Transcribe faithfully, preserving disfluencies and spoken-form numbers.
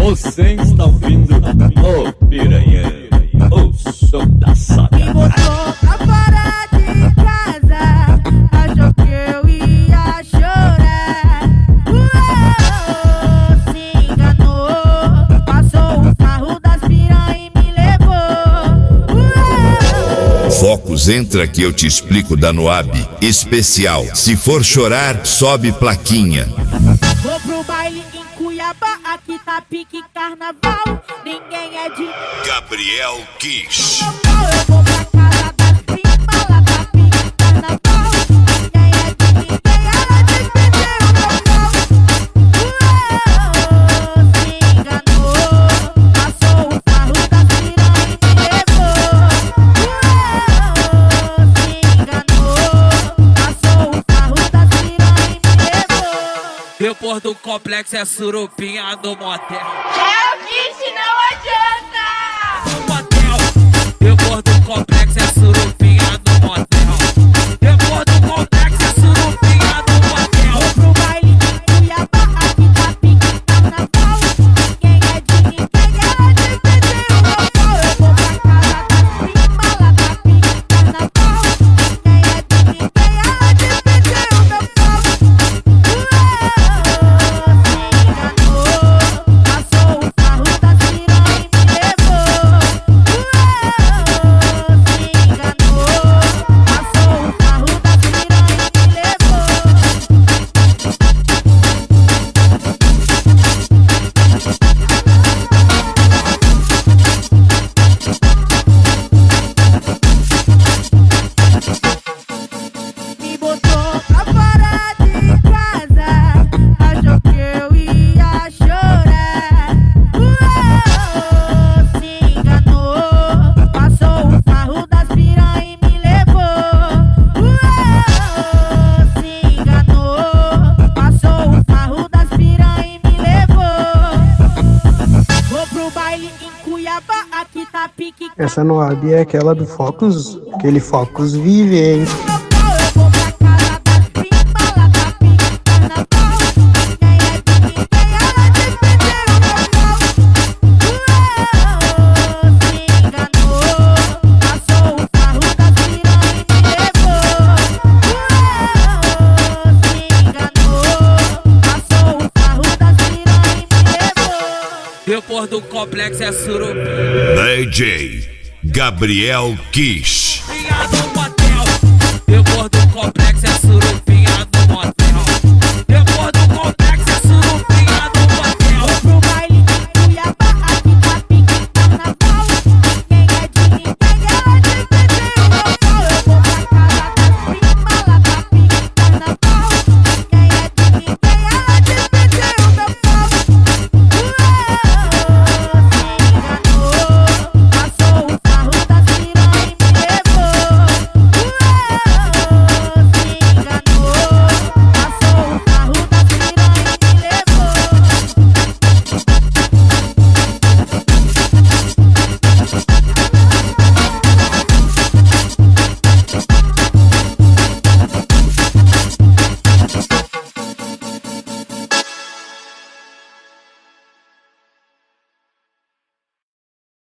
Você está ouvindo o Piranha, o som da saga. Me botou pra fora de casa, achou que eu ia chorar. Uou, se enganou, passou o carro das piranha e me levou. Uou. Focus, entra que eu te explico da Noab especial. Se for chorar, sobe plaquinha. Vou pro baile em Cuiabá, aqui tá pique carnaval. Ninguém é de Gabriel Kish. eu vou pra casa das primas, lá tá pique carnaval. Ninguém é de ninguém, ela tem que ter o meu pau. Uou, se enganou, passou o carro das piranha e me levou. Uou, se enganou, passou o carro das piranha e me levou. Depois do complexo é surupinha no motel. É o Kish, não adianta! No motel. Depois do complexo é surupinha no motel. Depois do complexo é surupinha no motel. Vou pro baile em Cuiabá, aqui tá pique carnaval. Ninguém é de ninguém, ela tem que ter o meu pau. Eu vou pra casa das primas, lá tá pique carnaval. Ninguém é de ninguém, ela tem que ter o meu pau. Uou, se enganou, passou o carro das piranha e me levou. Uou, se enganou, passou o carro das piranha e me levou. Me botou pra fora de casa, achou que eu ia chorar. Uou, se enganou, passou o carro das piranha e me levou. Uou, se enganou, passou o carro das piranha e me levou. Vou pro baile em Cuiabá, aqui tá pique. Essa Noab é aquela do Focus, aquele Focus vive, hein? Eu vou pra casa das primas, lá tá pique carnaval. Ninguém é de ninguém, ela tem que ter o meu pau. Uou, se enganou, passou o carro das piranha e me levou. Uou, se enganou, passou o carro das piranha e me levou. Depois do complexo é surupinha D J Gabriel Kish. no motel. Depois do complexo é surupinha.